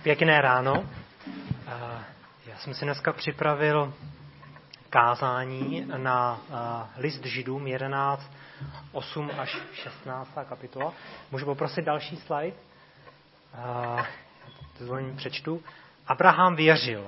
Pěkné ráno. Já jsem si dneska připravil kázání na list Židům 11, 8 až 16. kapitola. Můžu poprosit další slide? Zvolím přečtu. Abraham věřil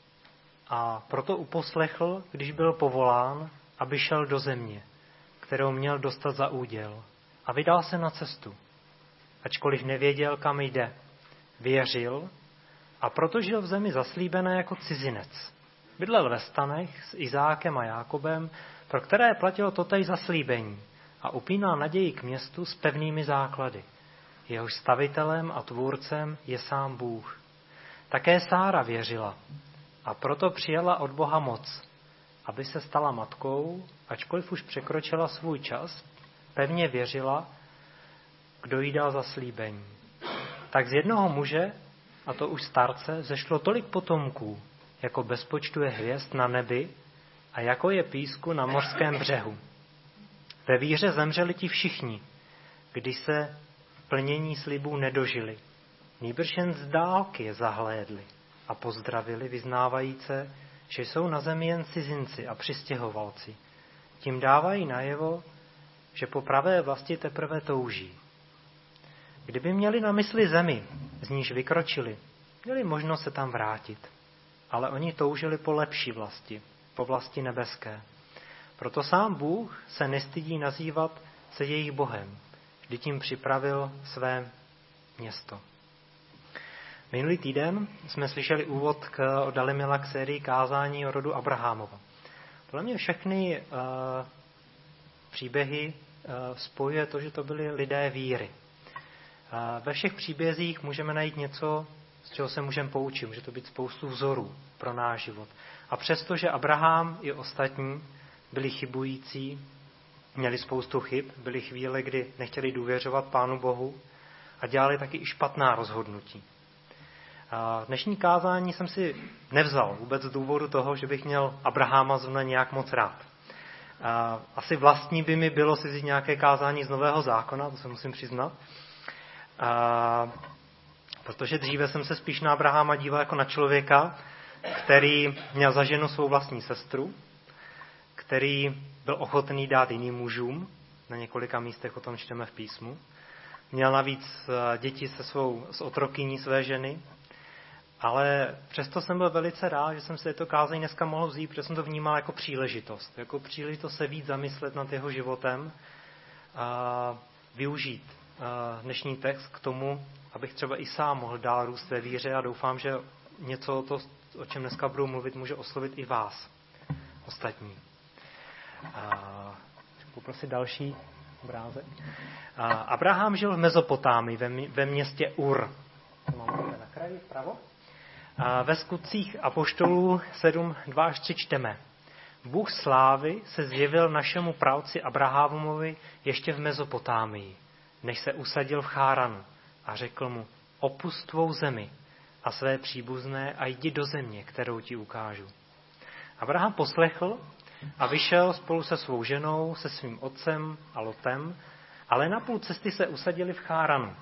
a proto uposlechl, když byl povolán, aby šel do země, kterou měl dostat za úděl, a vydal se na cestu. Ačkoliv nevěděl, kam jde, věřil a proto žil v zemi zaslíbené jako cizinec. Bydlel ve stanech s Izákem a Jákobem, pro které platilo totéž zaslíbení, a upínal naději k městu s pevnými základy. Jehož stavitelem a tvůrcem je sám Bůh. Také Sára věřila a proto přijala od Boha moc, aby se stala matkou, ačkoliv už překročila svůj čas, pevně věřila, kdo jí dal zaslíbení. Tak z jednoho muže, a to už starce, zešlo tolik potomků, jako bezpočtu je hvězd na nebi a jako je písku na mořském břehu. Ve víře zemřeli ti všichni, když se plnění slibů nedožili. Nýbrž jen z dálky je zahlédli a pozdravili, vyznávajíce, že jsou na zemi jen cizinci a přistěhovalci. Tím dávají najevo, že po pravé vlasti teprve touží. Kdyby měli na mysli zemi, z níž vykročili, měli možnost se tam vrátit. Ale oni toužili po lepší vlasti, po vlasti nebeské. Proto sám Bůh se nestydí nazývat se jejich Bohem, vždyť jim připravil své město. Minulý týden jsme slyšeli úvod od Dalimila k sérii kázání o rodu Abrahamova. Podle mě všechny příběhy spojuje to, že to byli lidé víry. Ve všech příbězích můžeme najít něco, z čeho se můžeme poučit. Může to být spoustu vzorů pro náš život. A přesto, že Abraham i ostatní byli chybující, měli spoustu chyb, byly chvíle, kdy nechtěli důvěřovat Pánu Bohu a dělali taky i špatná rozhodnutí. Dnešní kázání jsem si nevzal vůbec z důvodu toho, že bych měl Abrahama zrovna nějak moc rád. Asi vlastní by mi bylo si vzít nějaké kázání z Nového zákona, to se musím přiznat. Protože dříve jsem se spíš na Abrahama díval jako na člověka, který měl za ženu svou vlastní sestru, který byl ochotný dát jiným mužům, na několika místech o tom čteme v písmu. Měl navíc děti s otrokyní své ženy, ale přesto jsem byl velice rád, že jsem si to kázání dneska mohl vzít, protože jsem to vnímal jako příležitost se víc zamyslet nad jeho životem a využít dnešní text k tomu, abych třeba i sám mohl dál růst ve víře a doufám, že něco o to, o čem dneska budu mluvit, může oslovit i vás, ostatní. Poprosit další obrázek. Abraham žil v Mezopotámii, ve městě Ur. To máme na kraji vpravo. Ve skutcích apoštolů 7, 2 až 3 čteme. Bůh slávy se zjevil našemu pravci Abrahamovi ještě v Mezopotámii, než se usadil v Cháranu, a řekl mu, opusť tvou zemi a své příbuzné a jdi do země, kterou ti ukážu. Abraham poslechl a vyšel spolu se svou ženou, se svým otcem a Lotem, ale na půl cesty se usadili v Cháranu.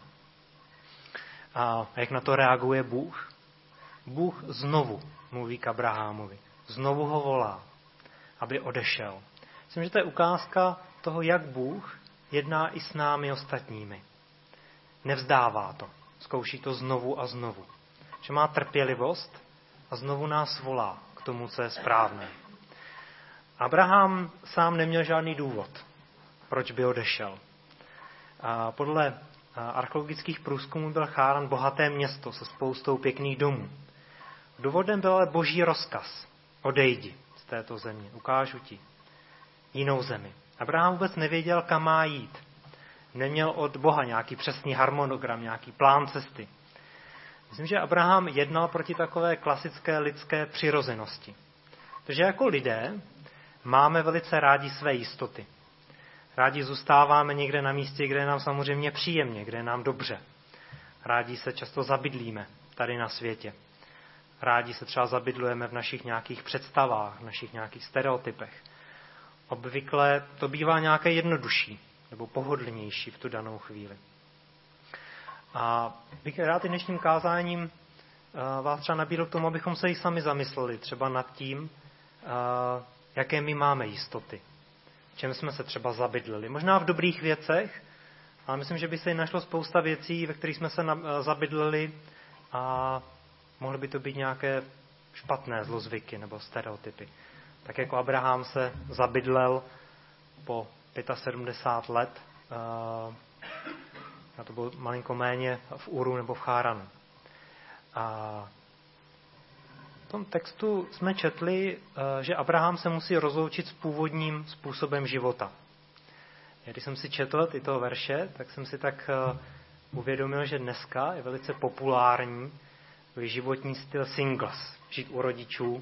A jak na to reaguje Bůh? Bůh znovu mluví k Abrahamovi. Znovu ho volá, aby odešel. Myslím, že to je ukázka toho, jak Bůh jedná i s námi ostatními. Nevzdává to. Zkouší to znovu a znovu. Že má trpělivost a znovu nás volá k tomu, co je správné. Abraham sám neměl žádný důvod, proč by odešel. A podle archeologických průzkumů byl Cháran bohaté město se spoustou pěkných domů. Důvodem byl ale boží rozkaz. Odejdi z této země, ukážu ti jinou zemi. Abraham vůbec nevěděl, kam má jít. Neměl od Boha nějaký přesný harmonogram, nějaký plán cesty. Myslím, že Abraham jednal proti takové klasické lidské přirozenosti. Takže jako lidé máme velice rádi své jistoty. Rádi zůstáváme někde na místě, kde je nám samozřejmě příjemně, kde je nám dobře. Rádi se často zabydlíme tady na světě. Rádi se třeba zabydlujeme v našich nějakých představách, v našich nějakých stereotypech. Obvykle to bývá nějaké jednodušší nebo pohodlnější v tu danou chvíli. A bych rád i dnešním kázáním vás třeba nabídl k tomu, abychom se i sami zamysleli třeba nad tím, jaké my máme jistoty. Čem jsme se třeba zabydlili. Možná v dobrých věcech, ale myslím, že by se i našlo spousta věcí, ve kterých jsme se zabydlili a mohly by to být nějaké špatné zlozvyky nebo stereotypy. Tak jako Abraham se zabydlel po 75 let, a to bylo malinko méně v Uru nebo v Cháranu. A v tom textu jsme četli, že Abraham se musí rozloučit s původním způsobem života. Když jsem si četl tyto verše, tak jsem si tak uvědomil, že dneska je velice populární životní styl singles. Žít u rodičů,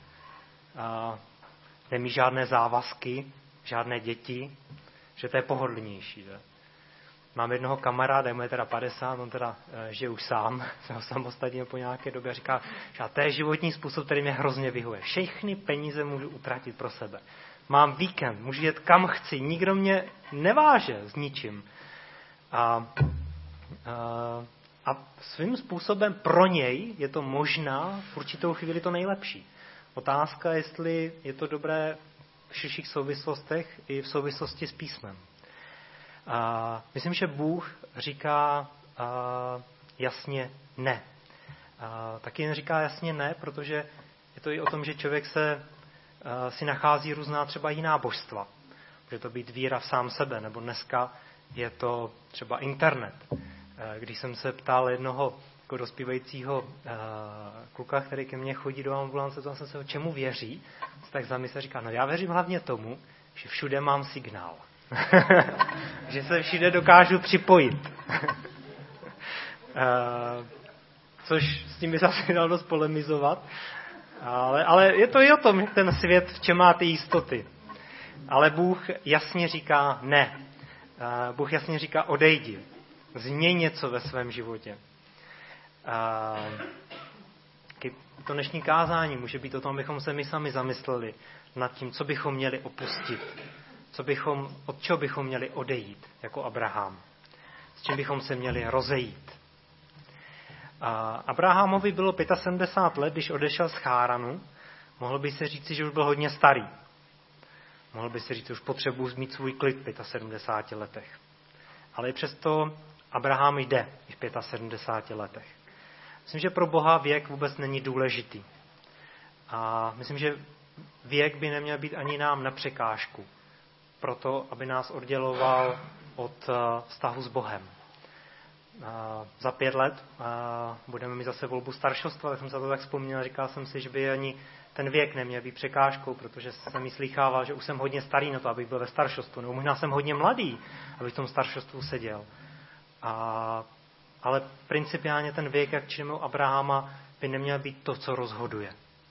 nemít žádné závazky, žádné děti, že to je pohodlnější. Že? Mám jednoho kamaráda, mu je teda 50, on teda žije už sám, se ho samostatně po nějaké době říká, že to je životní způsob, který mě hrozně vyhovuje. Všechny peníze můžu utratit pro sebe. Mám víkend, můžu jet kam chci, nikdo mě neváže s ničím. A svým způsobem pro něj je to možná v určitou chvíli to nejlepší. Otázka, jestli je to dobré v širších souvislostech i v souvislosti s písmem. Myslím, že Bůh říká jasně ne. Taky jen říká jasně ne, protože je to i o tom, že člověk si nachází různá třeba jiná božstva. Může to být víra v sám sebe, nebo dneska je to třeba internet. Když jsem se ptal jednoho jako dospívajícího kluka, který ke mně chodí do ambulance, to jsem se, čemu věří, tak zamyslel, říká, no já věřím hlavně tomu, že všude mám signál. Že se všude dokážu připojit. Což s tím by zase dal dost polemizovat. Ale je to i o tom, že ten svět v čem má ty jistoty. Ale Bůh jasně říká ne. Bůh jasně říká odejdi. Změň něco ve svém životě. To dnešní kázání může být o tom, abychom se my sami zamysleli nad tím, co bychom měli opustit. Od čeho bychom měli odejít, jako Abraham. S čím bychom se měli rozejít. Abrahamovi bylo 75 let, když odešel z Cháranu. Mohl by se říci, že už byl hodně starý. Mohl by se říct, že už potřebuje mít svůj klid v 75 letech. Ale i přesto Abraham jde i v 75 letech. Myslím, že pro Boha věk vůbec není důležitý. A myslím, že věk by neměl být ani nám na překážku. Proto, aby nás odděloval od vztahu s Bohem. Za 5 let budeme mít zase volbu staršostva, tak jsem se to tak vzpomněl, říkal jsem si, že by ani ten věk neměl být překážkou, protože jsem mi slýchával, že už jsem hodně starý na to, abych byl ve staršostvu, nebo možná jsem hodně mladý, abych v tom staršostvu seděl. Ale principiálně ten věk, jak čteme u Abrahama, by neměl být to, co rozhoduje.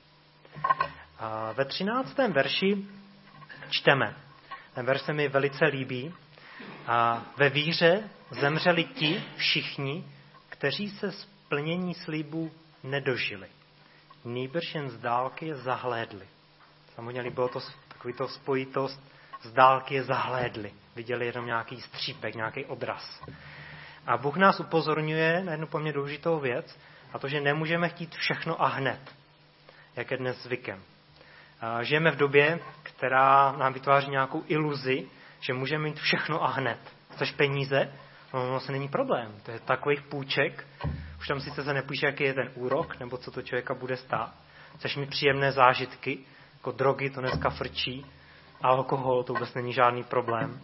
Ve 13. verši čteme, ten verš se mi velice líbí, ve víře zemřeli ti všichni, kteří se splnění slíbů nedožili. Nýbrž jen z dálky je zahlédli. Samozřejmě líbilo to takovýto spojitost, z dálky je zahlédli. Viděli jenom nějaký střípek, nějaký odraz. A Bůh nás upozorňuje na jednu poměrně důležitou věc, a to, že nemůžeme chtít všechno a hned, jak je dnes zvykem. Žijeme v době, která nám vytváří nějakou iluzi, že můžeme mít všechno a hned. Chceš peníze? No, to není problém. To je takových půjček. Už tam sice se nepíše, jaký je ten úrok, nebo co to člověka bude stát. Chceš mít příjemné zážitky, jako drogy, to dneska frčí. Alkohol, to vůbec není žádný problém.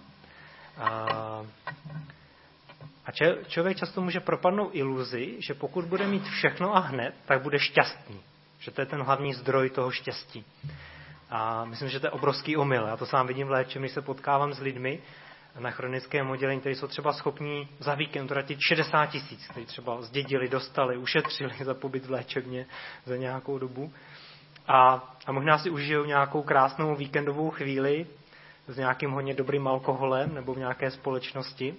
A člověk často může propadnout iluzi, že pokud bude mít všechno a hned, tak bude šťastný. Že to je ten hlavní zdroj toho štěstí. A myslím, že to je obrovský omyl. Já to sám vidím v léčebně, když se potkávám s lidmi na chronickém oddělení, kteří jsou třeba schopní za víkend utratit 60 000, kteří třeba zdědili, dostali, ušetřili za pobyt v léčebně za nějakou dobu. A možná si užijou nějakou krásnou víkendovou chvíli s nějakým hodně dobrým alkoholem nebo v nějaké společnosti.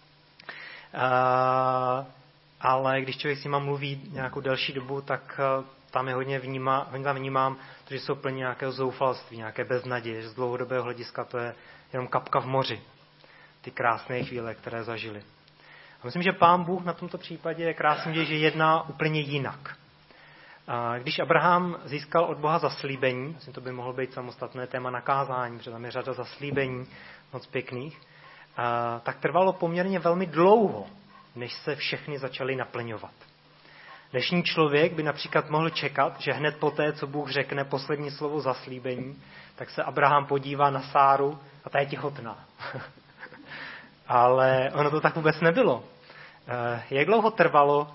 Ale když člověk s nima mluví nějakou delší dobu, tak tam je hodně vnímám, že jsou plní nějakého zoufalství, nějaké beznaděje, že z dlouhodobého hlediska to je jenom kapka v moři. Ty krásné chvíle, které zažili. A myslím, že Pán Bůh na tomto případě je krásný, že jedná úplně jinak. Když Abraham získal od Boha zaslíbení, myslím, to by mohlo být samostatné téma na kázání, protože tam je řada zaslíbení moc pěkných, tak trvalo poměrně velmi dlouho, než se všechny začaly naplňovat. Dnešní člověk by například mohl čekat, že hned poté, co Bůh řekne poslední slovo zaslíbení, tak se Abraham podívá na Sáru a ta je těhotná. Ale ono to tak vůbec nebylo. Jak dlouho trvalo,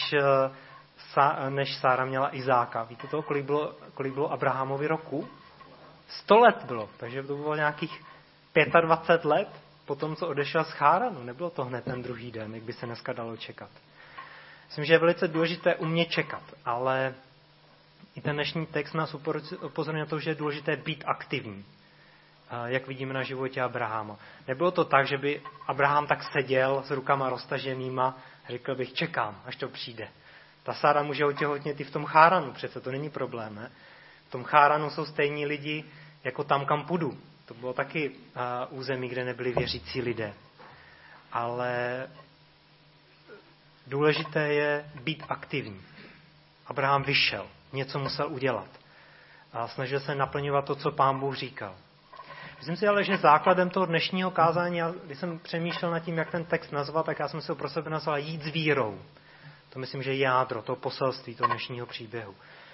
než Sára měla Izáka? Víte to, kolik bylo Abrahamovi roku? 100 let bylo, takže to bylo nějakých 25 let po tom, co odešel z Cháranu. Nebylo to hned ten druhý den, jak by se dneska dalo čekat. Myslím, že je velice důležité umět čekat, ale i ten dnešní text nás upozorňuje na to, že je důležité být aktivní, jak vidíme na životě Abrahama. Nebylo to tak, že by Abraham tak seděl s rukama roztaženýma a řekl bych, čekám, až to přijde. Ta Sára může otěhotnět i v tom Cháranu, přece to není problém, ne? V tom Cháranu jsou stejní lidi, jako tam, kam půjdu. To bylo taky území, kde nebyli věřící lidé. Ale důležité je být aktivní. Abraham vyšel, něco musel udělat. A snažil se naplňovat to, co Pán Bůh říkal. Myslím si ale, že základem toho dnešního kázání, když jsem přemýšlel nad tím, jak ten text nazvat, tak já jsem si ho pro sebe nazval jít s vírou. To myslím, že je jádro toho poselství, toho dnešního příběhu.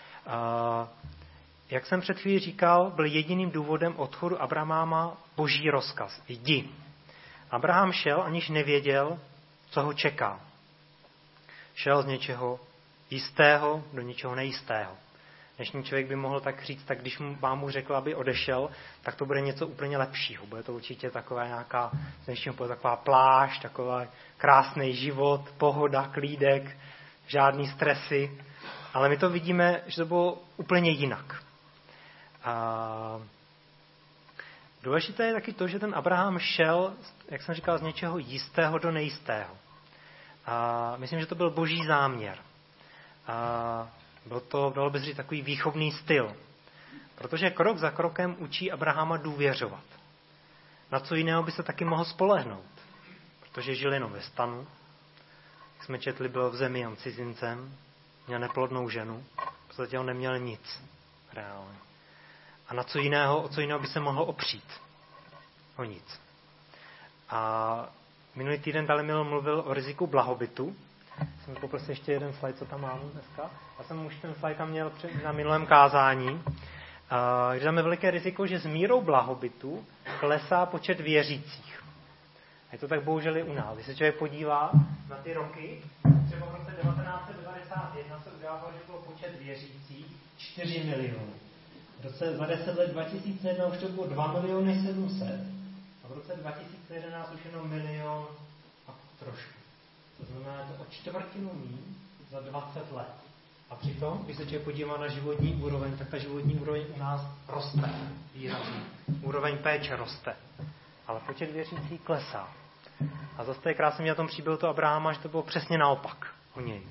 Jak jsem před chvílí říkal, byl jediným důvodem odchodu Abrahama boží rozkaz. Jdi. Abraham šel, aniž nevěděl, co ho čeká. Šel z něčeho jistého do něčeho nejistého. Dnešní člověk by mohl tak říct, tak když vám mu řekl, aby odešel, tak to bude něco úplně lepšího. Bude to určitě taková nějaká, taková pláž, takový krásný život, pohoda, klídek, žádný stresy. Ale my to vidíme, že to bylo úplně jinak. Důležité je taky to, že ten Abraham šel, jak jsem říkal, z něčeho jistého do nejistého. Myslím, že to byl boží záměr. Byl to, dalo by se říct, takový výchovný styl. Protože krok za krokem učí Abrahama důvěřovat. Na co jiného by se taky mohl spolehnout. Protože žil jenom ve stanu. Jak jsme četli, byl v zemi jen cizincem. Měl neplodnou ženu. V podstatě on neměl nic. Reálně. A na co jiného by se mohl opřít? O nic. A minulý týden Dalimil mluvil o riziku blahobytu. Jsem poprosil ještě jeden slide, co tam mám dneska. Já jsem už ten slide tam měl na minulém kázání. Že tam je veliké riziko, že s mírou blahobytu klesá počet věřících. A je to tak bohužel i u nás. Když se člověk podívá na ty roky, třeba v roce 1991 se udávalo, že bylo počet věřících 4 miliony. V roce za 10 let 2001 už to bylo 2 miliony 700. A v roce 2011 už jenom 1 milion a trošku. To znamená, to o čtvrtinu míň za 20 let. A přitom, když se člověk podívá na životní úroveň, tak ta životní úroveň u nás roste výrazně. Úroveň péče roste. Ale počet věřících klesá. A zase je krásně na tom příběhu toho Abrahama, že to bylo přesně naopak u něj.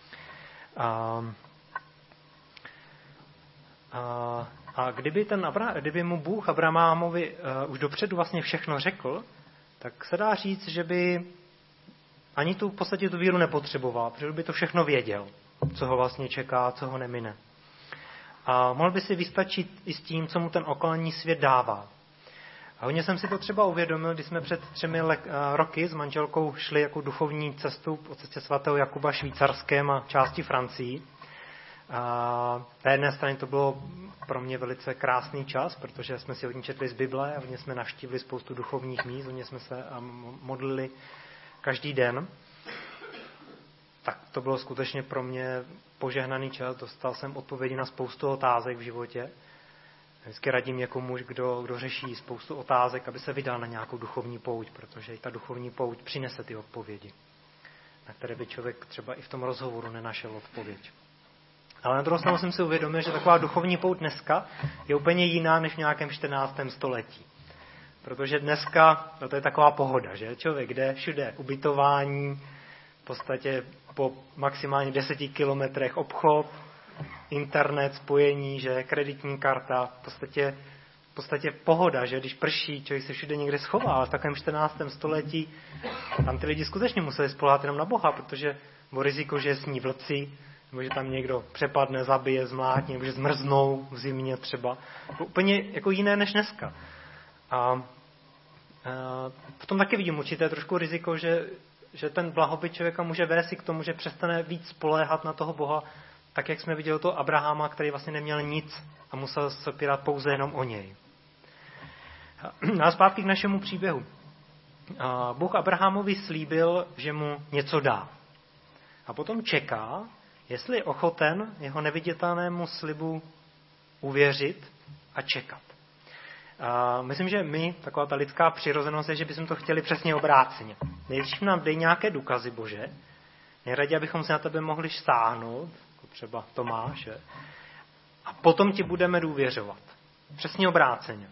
A kdyby mu Bůh Abrahamovi už dopředu vlastně všechno řekl, tak se dá říct, že by ani v podstatě tu víru nepotřeboval, protože by to všechno věděl, co ho vlastně čeká, co ho nemine. A mohl by si vystačit i s tím, co mu ten okolní svět dává. A hodně jsem si to třeba uvědomil, když jsme před 3 roky s manželkou šli jako duchovní cestu po cestě svatého Jakuba Švýcarském a části Francii. A na jedné straně to bylo pro mě velice krásný čas, protože jsme si hodně četli z Bible a hodně jsme navštívili spoustu duchovních míst, hodně jsme se modlili každý den. Tak to bylo skutečně pro mě požehnaný čas. Dostal jsem odpovědi na spoustu otázek v životě. Vždycky radím někomu, kdo řeší spoustu otázek, aby se vydal na nějakou duchovní pouť, protože i ta duchovní pouť přinese ty odpovědi, na které by člověk třeba i v tom rozhovoru nenašel odpověď. Ale na druhou stranu jsem si uvědomil, že taková duchovní pouť dneska je úplně jiná než v nějakém 14. století. Protože dneska, to je taková pohoda, že člověk jde všude ubytování, v podstatě po maximálně 10 kilometrech obchod, internet, spojení, že kreditní karta, v podstatě pohoda, že když prší, člověk se všude někde schová, ale v takovém 14. století tam ty lidi skutečně museli spoléhat jenom na Boha, protože bylo riziko, že sní vlci, nebo že tam někdo přepadne, zabije, zmlátí, nebo že zmrznou v zimě třeba. Úplně jako jiné než dneska. A v tom taky vidím určité trošku riziko, že ten blahobyt člověka může vést i k tomu, že přestane víc spoléhat na toho Boha, tak jak jsme viděli toho Abrahama, který vlastně neměl nic a musel se opírat pouze jenom o něj. A zpátky k našemu příběhu. Bůh Abrahamovi slíbil, že mu něco dá. A potom čeká, jestli je ochoten jeho neviditelnému slibu uvěřit a čekat. Myslím, že my, taková ta lidská přirozenost je, že bychom to chtěli přesně obráceně. Nejdřív nám dej nějaké důkazy, Bože, nejraději, abychom se na tebe mohli sáhnout, jako třeba Tomáš, a potom ti budeme důvěřovat. Přesně obráceně.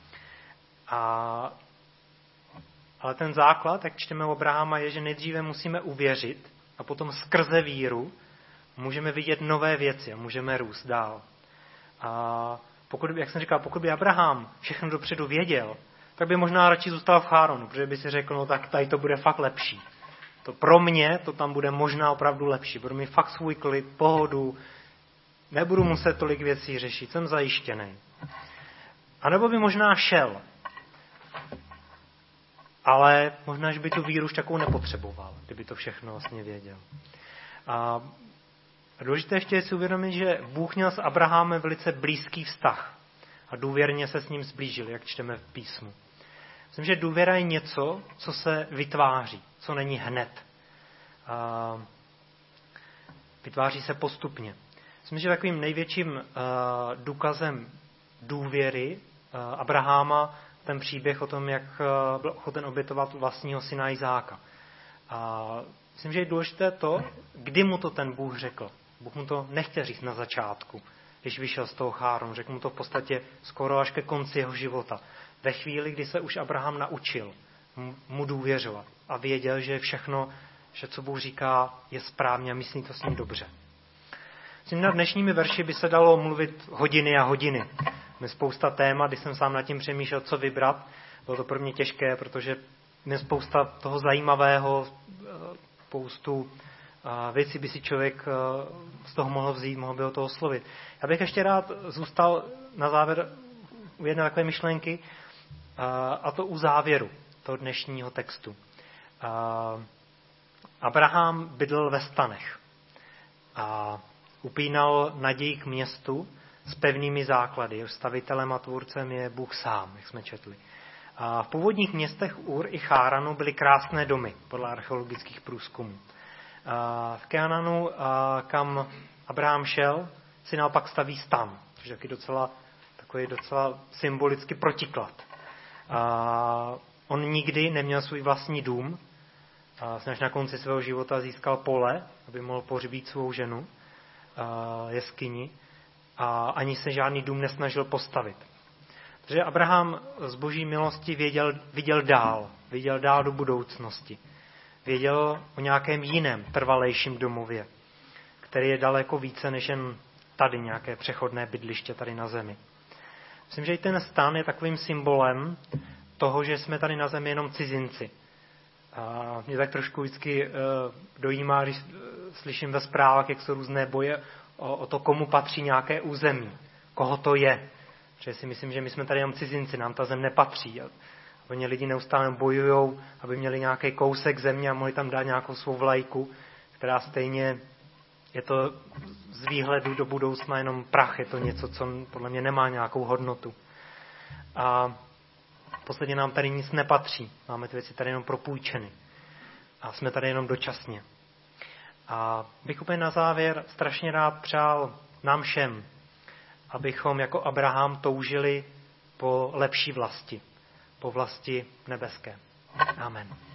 Ale ten základ, jak čteme u Abrahama, je, že nejdříve musíme uvěřit a potom skrze víru můžeme vidět nové věci a můžeme růst dál. A jak jsem říkal, pokud by Abraham všechno dopředu věděl, tak by možná radši zůstal v Cháronu, protože by si řekl, no tak tady to bude fakt lepší. To pro mě to tam bude možná opravdu lepší. Budu mít fakt svůj klid, pohodu, nebudu muset tolik věcí řešit, jsem zajištěný. A nebo by možná šel, ale možná, že by tu víru už takovou nepotřeboval, kdyby to všechno vlastně věděl. A důležité ještě je si uvědomit, že Bůh měl s Abrahamem velice blízký vztah a důvěrně se s ním zblížil, jak čteme v písmu. Myslím, že důvěra je něco, co se vytváří, co není hned. Vytváří se postupně. Myslím, že takovým největším důkazem důvěry Abrahama ten příběh o tom, jak byl ochoten obětovat vlastního syna Izáka. Myslím, že je důležité to, kdy mu to ten Bůh řekl. Bůh mu to nechtěl říct na začátku, když vyšel z toho Cháronu. Řekl mu to v podstatě skoro až ke konci jeho života. Ve chvíli, kdy se už Abraham naučil mu důvěřovat a věděl, že všechno, že co Bůh říká, je správně a myslí to s ním dobře. Myslím, na dnešními verši by se dalo mluvit hodiny a hodiny. Mě spousta témat, když jsem sám nad tím přemýšlel, co vybrat. Bylo to pro mě těžké, protože mě spousta toho zajímavého, spoustu věcí by si člověk z toho mohl vzít, mohl by o toho oslovit. Já bych ještě rád zůstal na závěr u jedné takové myšlenky, a to u závěru toho dnešního textu. Abraham bydlel ve stanech a upínal naději k městu s pevnými základy. Jeho stavitelem a tvůrcem je Bůh sám, jak jsme četli. A v původních městech Ur i Cháranu byly krásné domy, podle archeologických průzkumů. V Kenánu, kam Abraham šel, si naopak staví stan, což je takový docela symbolicky protiklad. On nikdy neměl svůj vlastní dům, až na konci svého života získal pole, aby mohl pohřbít svou ženu, jeskyni, a ani se žádný dům nesnažil postavit. Protože Abraham z boží milosti viděl dál do budoucnosti. Věděl o nějakém jiném, trvalejším domově, který je daleko více než jen tady nějaké přechodné bydliště tady na zemi. Myslím, že i ten stan je takovým symbolem toho, že jsme tady na zemi jenom cizinci. A mě tak trošku vždycky dojímá, když slyším ve zprávách, jak jsou různé boje o to, komu patří nějaké území, koho to je. Protože si myslím, že my jsme tady jenom cizinci, nám ta zem nepatří. A oni lidi neustále bojujou, aby měli nějaký kousek země a mohli tam dát nějakou svou vlajku, která stejně je to z výhledu do budoucna jenom prach, je to něco, co podle mě nemá nějakou hodnotu. A v podstatě nám tady nic nepatří. Máme ty věci tady jenom propůjčeny. A jsme tady jenom dočasně. A bych úplně na závěr strašně rád přál nám všem, abychom jako Abraham toužili po lepší vlasti, po vlasti nebeské. Amen.